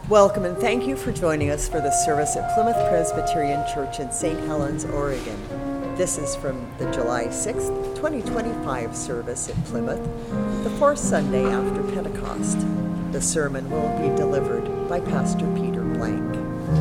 Welcome and thank you for joining us for the service at Plymouth Presbyterian Church in St. Helens, Oregon. This is from the July 6th, 2025 service at Plymouth, the fourth Sunday after Pentecost. The sermon will be delivered by Pastor Peter Blank.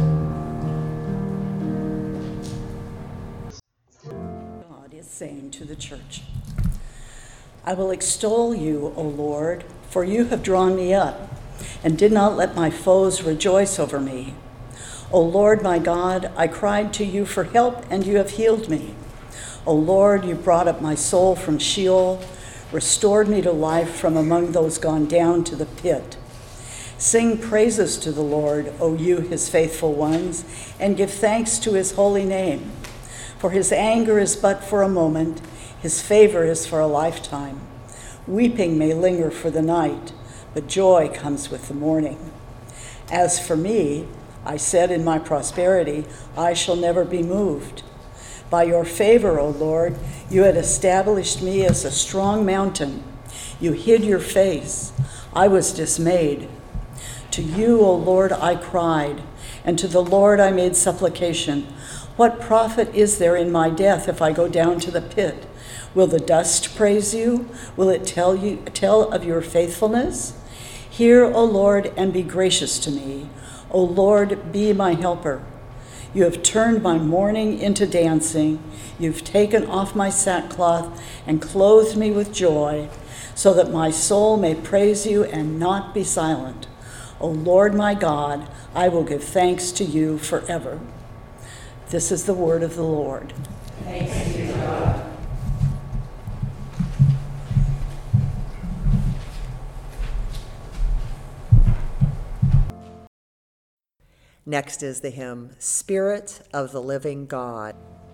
God is saying to the church, I will extol you, O Lord, for you have drawn me up and did not let my foes rejoice over me. O Lord my God, I cried to you for help, and you have healed me. O Lord, you brought up my soul from Sheol, restored me to life from among those gone down to the pit. Sing praises to the Lord, O you his faithful ones, and give thanks to his holy name. For his anger is but for a moment, his favor is for a lifetime. Weeping may linger for the night, but joy comes with the morning. As for me, I said in my prosperity, I shall never be moved. By your favor, O Lord, you had established me as a strong mountain. You hid your face. I was dismayed. To you, O Lord, I cried, and to the Lord I made supplication. What profit is there in my death if I go down to the pit? Will the dust praise you? Will it tell of your faithfulness? Hear, O Lord, and be gracious to me. O Lord, be my helper. You have turned my mourning into dancing. You've taken off my sackcloth and clothed me with joy, so that my soul may praise you and not be silent. O Lord my God, I will give thanks to you forever. This is the word of the Lord. Thanks be to God. Next is the hymn, Spirit of the Living God.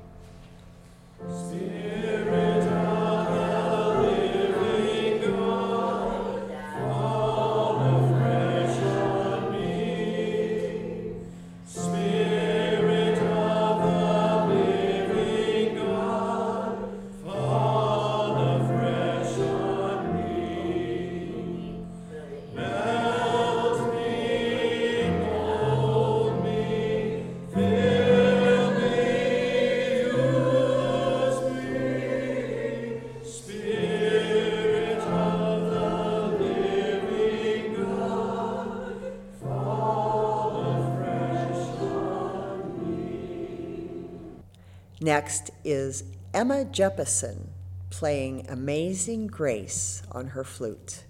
Spirit of the living God, fall afresh on me. Spirit of the living God, fall afresh on me. Melt me, mold me, fill me, use me. Spirit of the living God, fall afresh on me. Next is Emma Jeppesen playing Amazing Grace on her flute.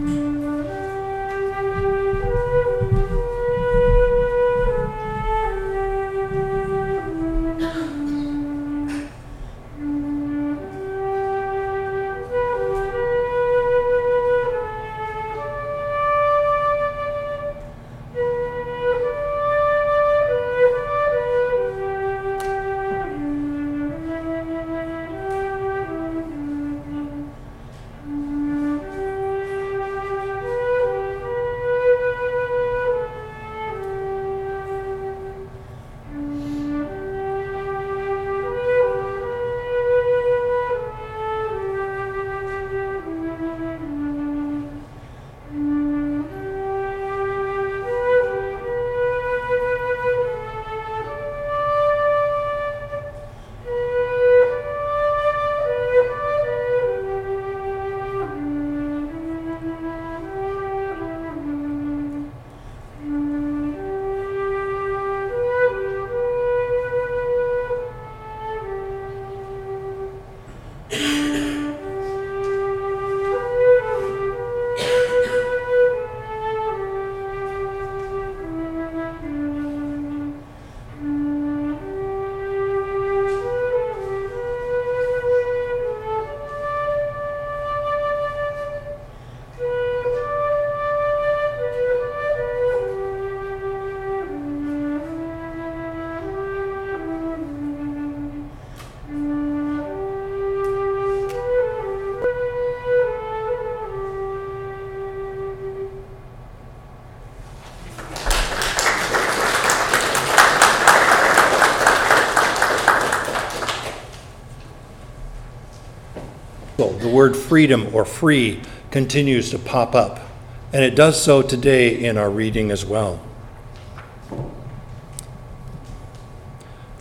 The word freedom or free continues to pop up, and it does so today in our reading as well.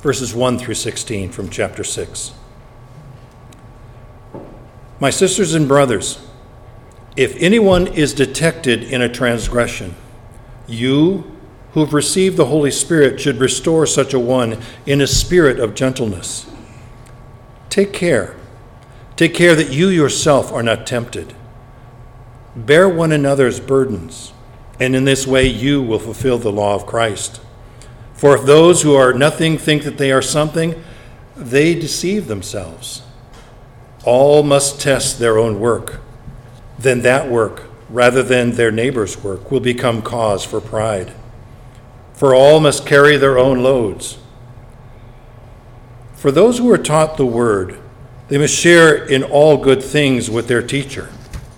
verses 1 through 16 from chapter 6. My sisters and brothers, if anyone is detected in a transgression, you who have received the Holy Spirit should restore such a one in a spirit of gentleness. Take care that you yourself are not tempted. Bear one another's burdens, and in this way you will fulfill the law of Christ. For if those who are nothing think that they are something, they deceive themselves. All must test their own work. Then that work, rather than their neighbor's work, will become cause for pride. For all must carry their own loads. For those who are taught the word, they must share in all good things with their teacher.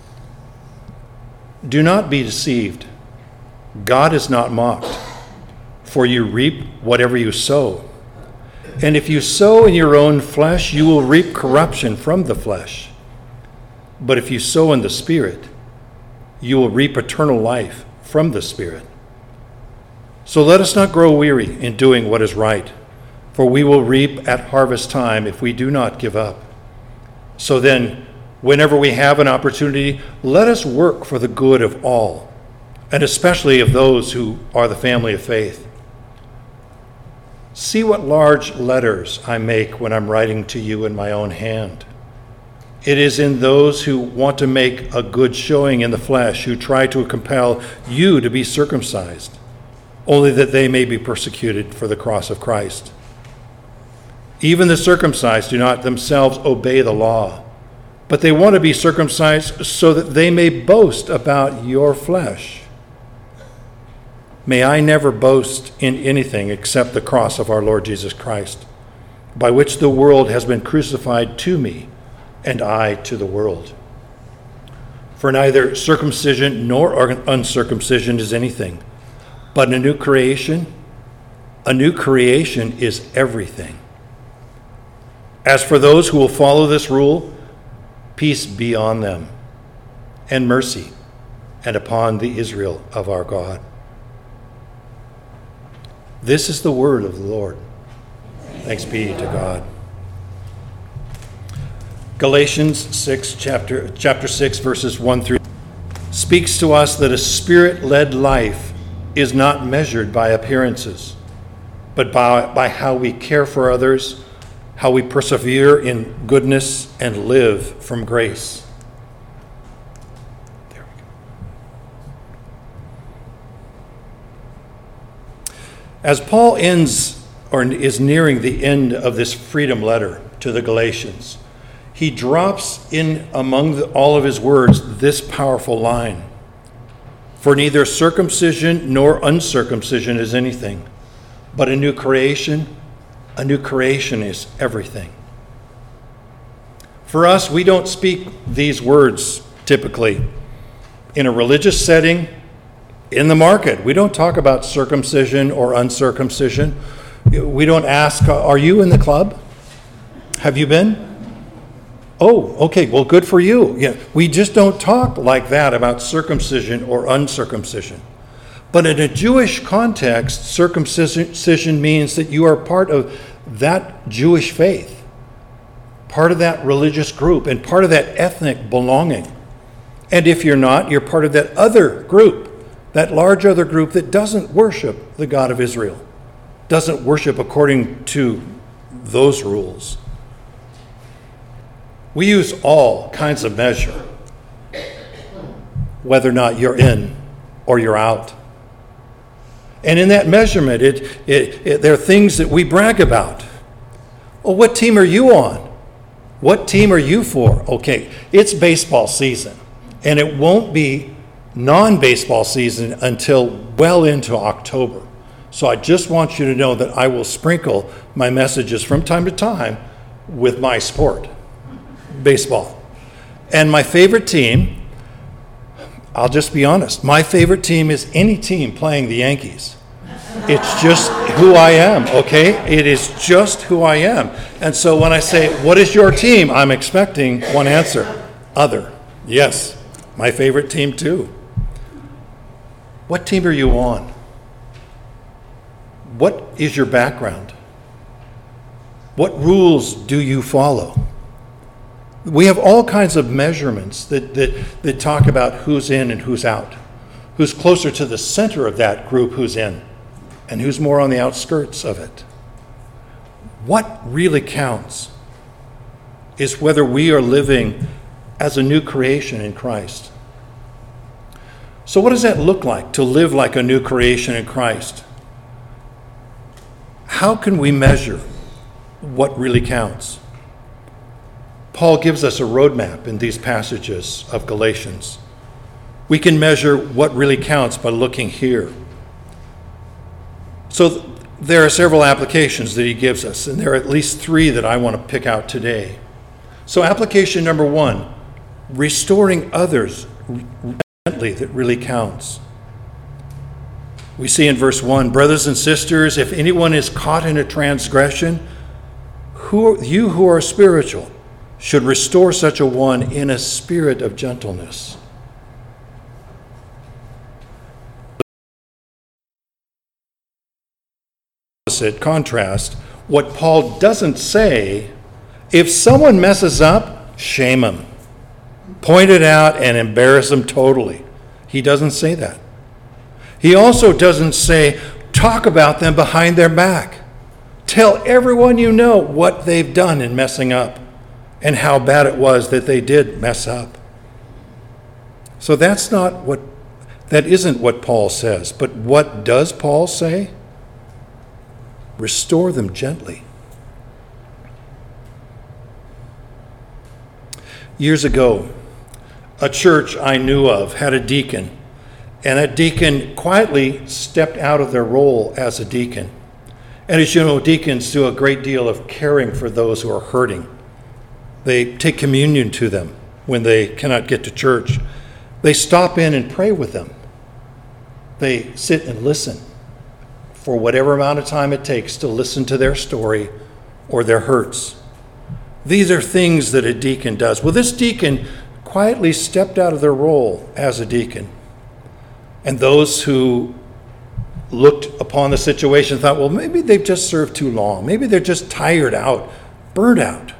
Do not be deceived. God is not mocked, for you reap whatever you sow. And if you sow in your own flesh, you will reap corruption from the flesh. But if you sow in the Spirit, you will reap eternal life from the Spirit. So let us not grow weary in doing what is right, for we will reap at harvest time if we do not give up. So then, whenever we have an opportunity, let us work for the good of all, and especially of those who are the family of faith. See what large letters I make when I'm writing to you in my own hand. It is in those who want to make a good showing in the flesh, who try to compel you to be circumcised, only that they may be persecuted for the cross of Christ. Even the circumcised do not themselves obey the law, but they want to be circumcised so that they may boast about your flesh. May I never boast in anything except the cross of our Lord Jesus Christ, by which the world has been crucified to me, and I to the world. For neither circumcision nor uncircumcision is anything, but a new creation is everything. As for those who will follow this rule, peace be on them, and mercy, and upon the Israel of our God. This is the word of the Lord. Thanks be to God. Galatians 6, chapter 6, verses 1 through speaks to us that a spirit-led life is not measured by appearances, but by how we care for others, how we persevere in goodness and live from grace. There we go. As Paul ends or is nearing the end of this freedom letter to the Galatians, he drops in among all of his words this powerful line: for neither circumcision nor uncircumcision is anything, but a new creation is everything. For us, we don't speak these words typically in a religious setting, in the market. We don't talk about circumcision or uncircumcision. We don't ask, are you in the club? Have you been? Oh, okay, well, good for you. Yeah, we just don't talk like that about circumcision or uncircumcision. But in a Jewish context, circumcision means that you are part of that Jewish faith, part of that religious group, and part of that ethnic belonging. And if you're not, you're part of that other group, that large other group that doesn't worship the God of Israel, doesn't worship according to those rules. We use all kinds of measure, whether or not you're in or you're out. And in that measurement, there are things that we brag about. Well, what team are you on? What team are you for? Okay, it's baseball season, and it won't be non-baseball season until well into October. So I just want you to know that I will sprinkle my messages from time to time with my sport, baseball. And my favorite team, I'll just be honest, my favorite team is any team playing the Yankees. It's just who I am, okay? It is just who I am. And so when I say, what is your team? I'm expecting one answer: other. Yes, my favorite team too. What team are you on? What is your background? What rules do you follow? We have all kinds of measurements that talk about who's in and who's out, who's closer to the center of that group who's in, and who's more on the outskirts of it. What really counts is whether we are living as a new creation in Christ. So what does that look like, to live like a new creation in Christ? How can we measure what really counts? Paul gives us a roadmap in these passages of Galatians. We can measure what really counts by looking here. So there are several applications that he gives us, and there are at least 3 that I want to pick out today. So application number 1, restoring others gently, that really counts. We see in verse 1, brothers and sisters, if anyone is caught in a transgression, you who are spiritual should restore such a one in a spirit of gentleness. Opposite contrast, what Paul doesn't say, if someone messes up, shame him. Point it out and embarrass them totally. He doesn't say that. He also doesn't say, talk about them behind their back. Tell everyone you know what they've done in messing up and how bad it was that they did mess up. So that isn't what Paul says. But what does Paul say? Restore them gently. Years ago, a church I knew of had a deacon, and that deacon quietly stepped out of their role as a deacon. And as you know, deacons do a great deal of caring for those who are hurting. They take communion to them when they cannot get to church. They stop in and pray with them. They sit and listen for whatever amount of time it takes to listen to their story or their hurts. These are things that a deacon does. Well, this deacon quietly stepped out of their role as a deacon. And those who looked upon the situation thought, well, maybe they've just served too long. Maybe they're just tired out, burned out.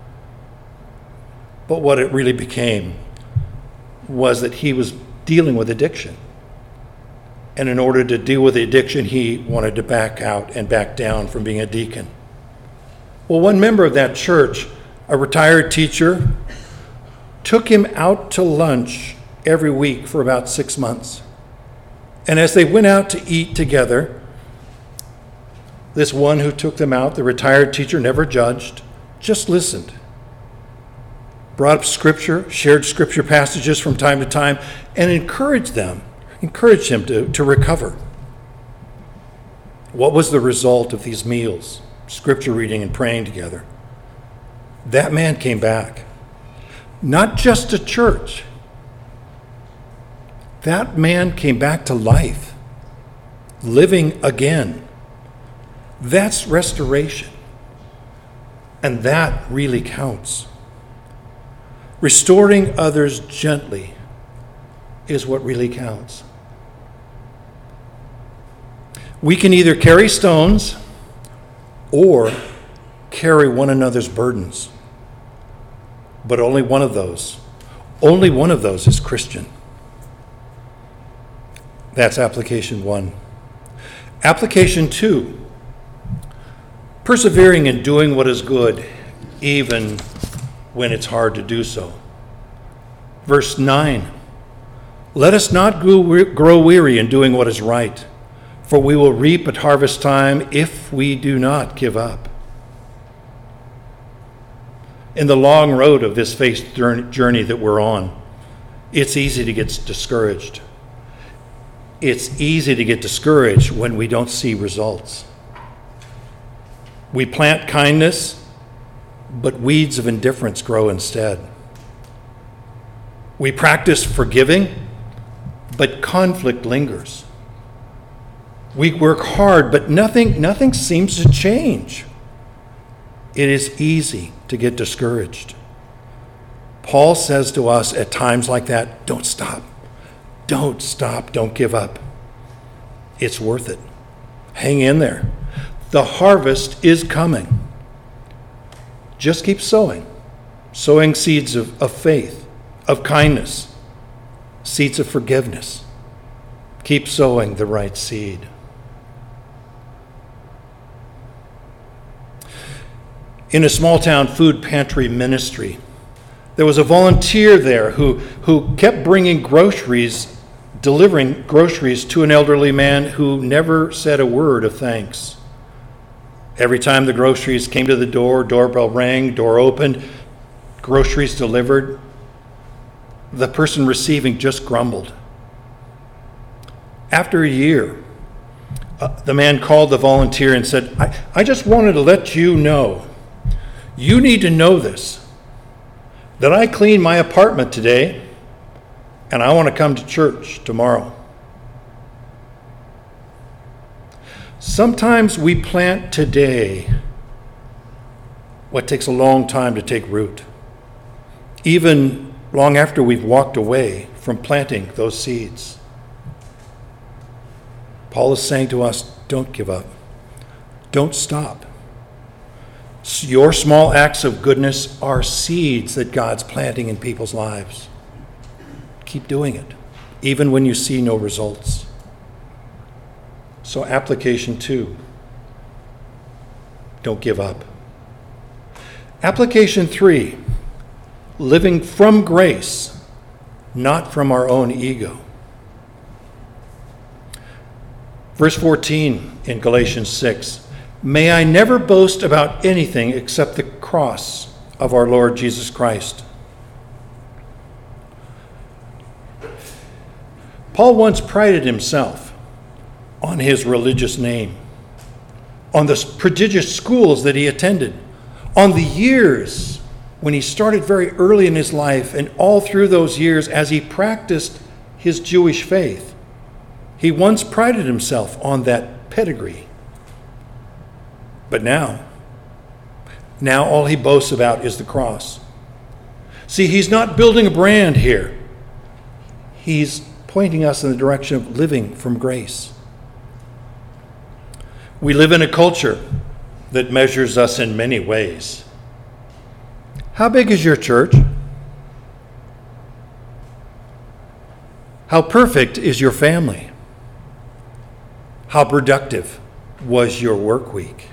But what it really became was that he was dealing with addiction. And in order to deal with the addiction, he wanted to back out and back down from being a deacon. Well, one member of that church, a retired teacher, took him out to lunch every week for about 6 months. And as they went out to eat together, this one who took them out, the retired teacher, never judged, just listened. Brought up scripture, shared scripture passages from time to time, and encouraged him to recover. What was the result of these meals, scripture reading and praying together? That man came back. Not just to church. That man came back to life, living again. That's restoration. And that really counts. Restoring others gently is what really counts. We can either carry stones or carry one another's burdens. But only one of those is Christian. That's application 1. Application 2, persevering in doing what is good, even when it's hard to do so. Verse 9, let us not grow weary in doing what is right, for we will reap at harvest time if we do not give up. In the long road of this faith journey that we're on, it's easy to get discouraged. It's easy to get discouraged when we don't see results. We plant kindness, but weeds of indifference grow instead. We practice forgiving, but conflict lingers. We work hard, but nothing seems to change. It is easy to get discouraged. Paul says to us at times like that, don't stop. Don't stop. Don't give up. It's worth it. Hang in there. The harvest is coming. Just keep sowing. Sowing seeds of faith, of kindness, seeds of forgiveness. Keep sowing the right seed. In a small town food pantry ministry, there was a volunteer there who kept bringing groceries, delivering groceries to an elderly man who never said a word of thanks. Every time the groceries came to the door, doorbell rang, door opened, groceries delivered, the person receiving just grumbled. After a year, the man called the volunteer and said, I just wanted to let you know, you need to know this, that I cleaned my apartment today and I want to come to church tomorrow. Sometimes we plant today what takes a long time to take root, even long after we've walked away from planting those seeds. Paul is saying to us, don't give up. Don't stop. Your small acts of goodness are seeds that God's planting in people's lives. Keep doing it, even when you see no results. So application 2, don't give up. Application 3, living from grace, not from our own ego. Verse 14 in Galatians 6, may I never boast about anything except the cross of our Lord Jesus Christ. Paul once prided himself on his religious name, on the prodigious schools that he attended, on the years when he started very early in his life, and all through those years as he practiced his Jewish faith. He once prided himself on that pedigree. But now all he boasts about is the cross. See, he's not building a brand here. He's pointing us in the direction of living from grace. We live in a culture that measures us in many ways. How big is your church? How perfect is your family? How productive was your work week?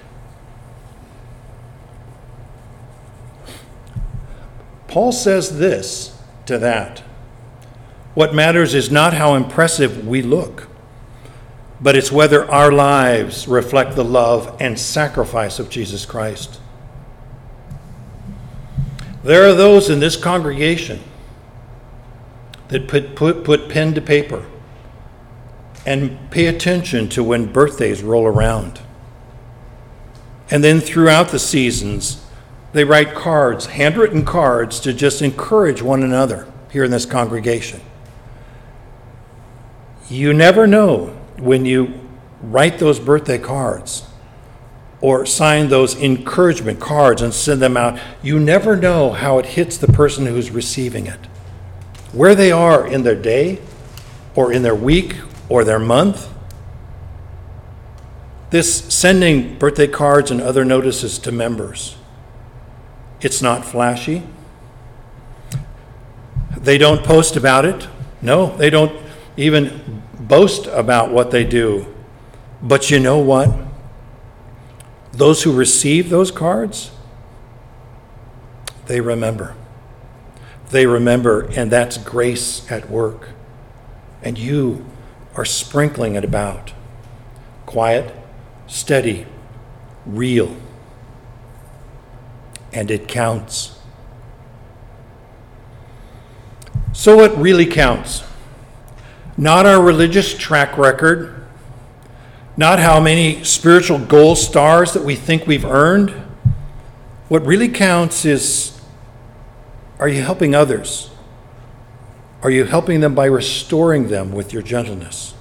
Paul says this to that. What matters is not how impressive we look, but it's whether our lives reflect the love and sacrifice of Jesus Christ. There are those in this congregation that put pen to paper and pay attention to when birthdays roll around. And then throughout the seasons, they write cards, handwritten cards, to just encourage one another here in this congregation. You never know when you write those birthday cards or sign those encouragement cards and send them out. You never know how it hits the person who's receiving it, where they are in their day or in their week or their month. This sending birthday cards and other notices to members, it's not flashy. They don't post about it. No, they don't even boast about what they do. But you know what? Those who receive those cards, they remember. They remember, and that's grace at work. And you are sprinkling it about. Quiet, steady, real. And it counts. So what really counts? Not our religious track record, not how many spiritual gold stars that we think we've earned. What really counts is, are you helping others? Are you helping them by restoring them with your gentleness?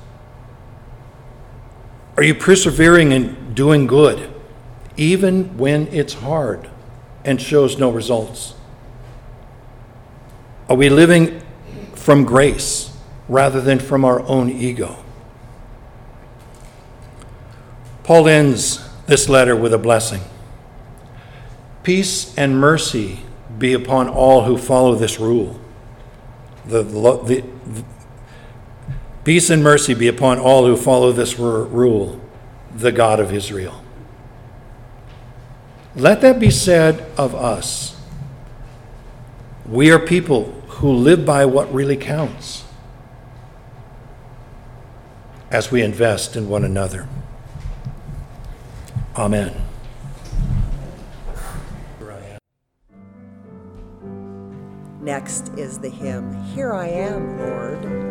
Are you persevering in doing good, even when it's hard and shows no results? Are we living from grace rather than from our own ego? Paul ends this letter with a blessing. Peace and mercy be upon all who follow this rule. Peace and mercy be upon all who follow this rule, the God of Israel. Let that be said of us. We are people who live by what really counts as we invest in one another. Amen. Next is the hymn, Here I Am, Lord.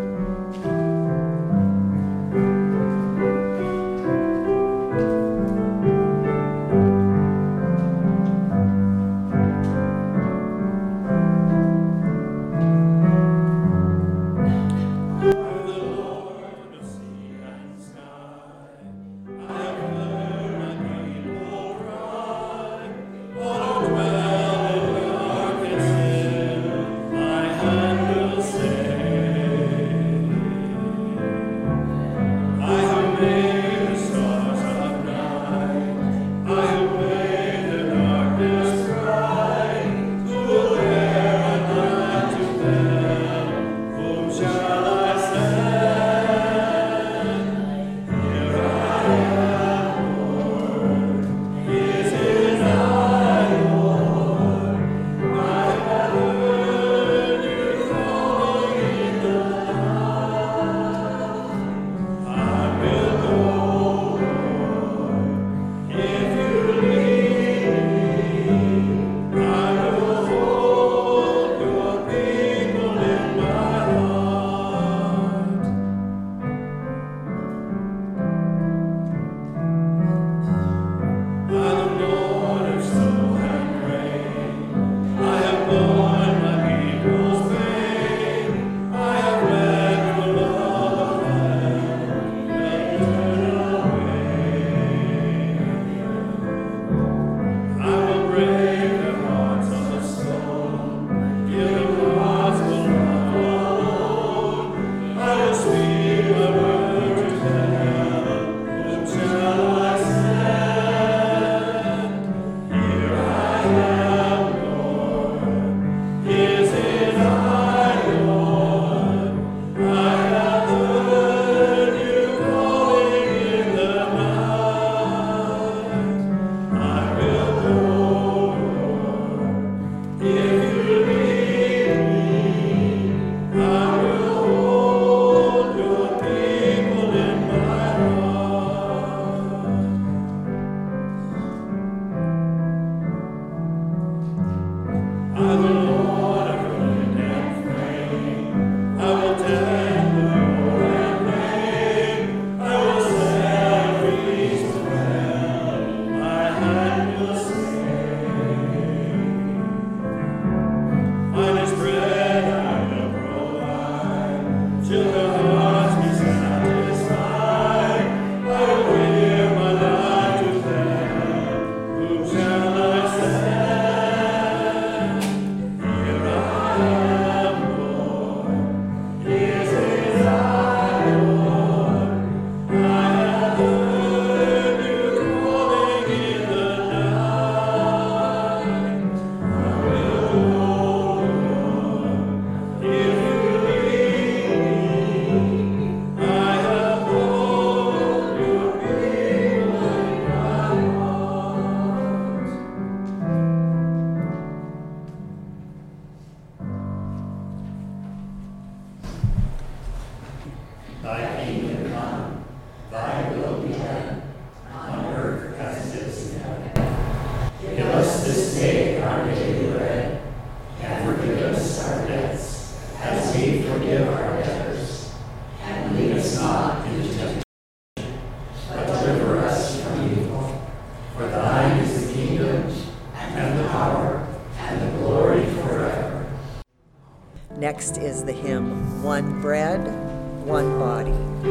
Next is the hymn, One Bread, One Body.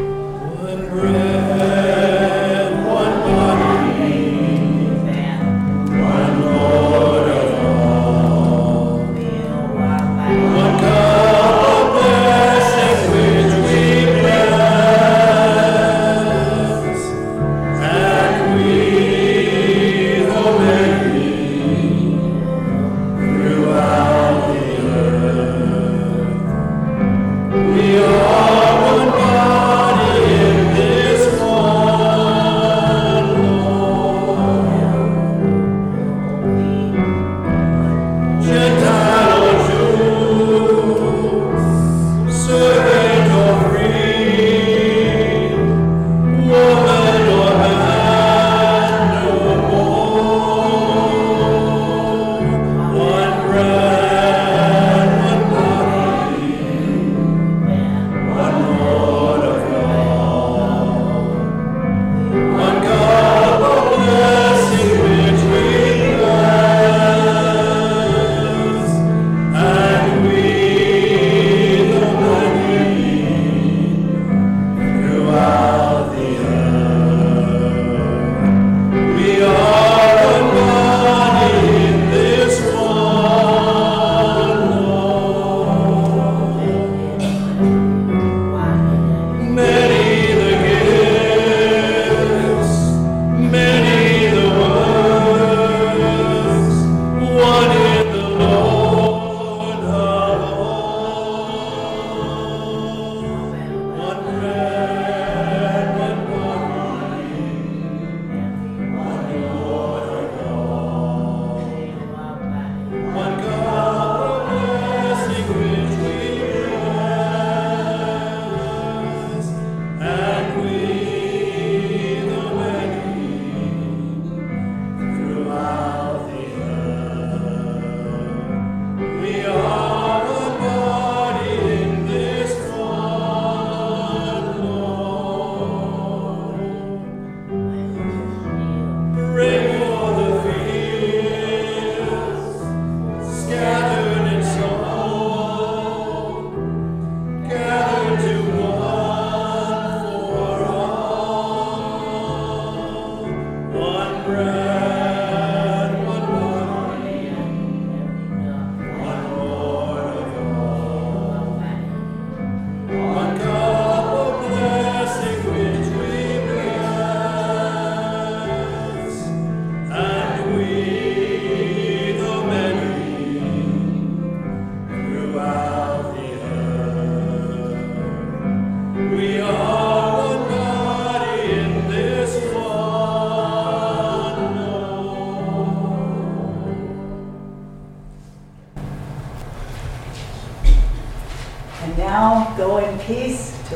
One bread, one body, one Lord of all. One cup of blessing which we bless, and we obey.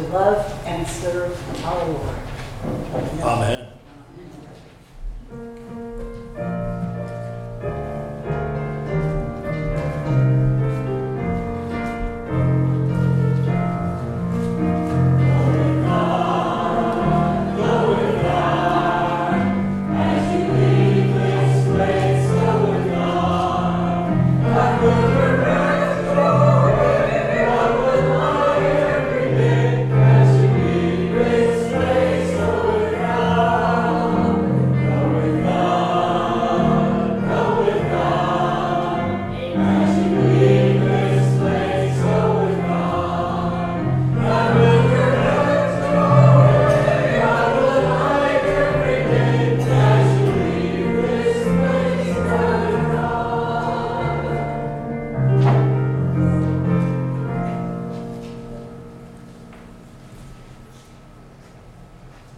love and serve our Lord. Amen.